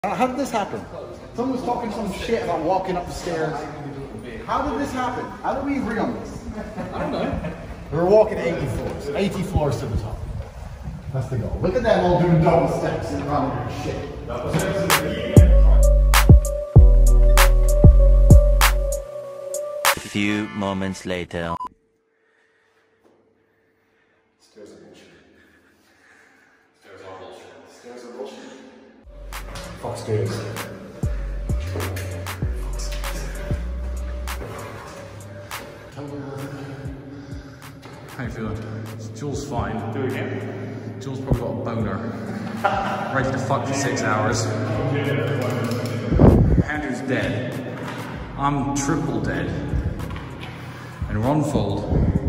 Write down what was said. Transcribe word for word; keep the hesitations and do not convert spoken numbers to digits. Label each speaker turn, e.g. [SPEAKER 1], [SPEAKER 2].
[SPEAKER 1] How did this happen? Someone was talking some shit about walking up the stairs. How did this happen? How did we agree on this?
[SPEAKER 2] I don't know.
[SPEAKER 1] We were walking eighty floors. eighty floors to the top. That's the goal. Look at them all doing double steps in front of their shit. Double steps.
[SPEAKER 3] A few moments later.
[SPEAKER 1] Stairs are bullshit. Stairs are bullshit. Stairs are bullshit. Fuck stairs.
[SPEAKER 2] How you feeling? Jules fine. Do it again. Jules probably got a boner. Ready to fuck for six hours. Andrew's dead. I'm triple dead. And Ron Fold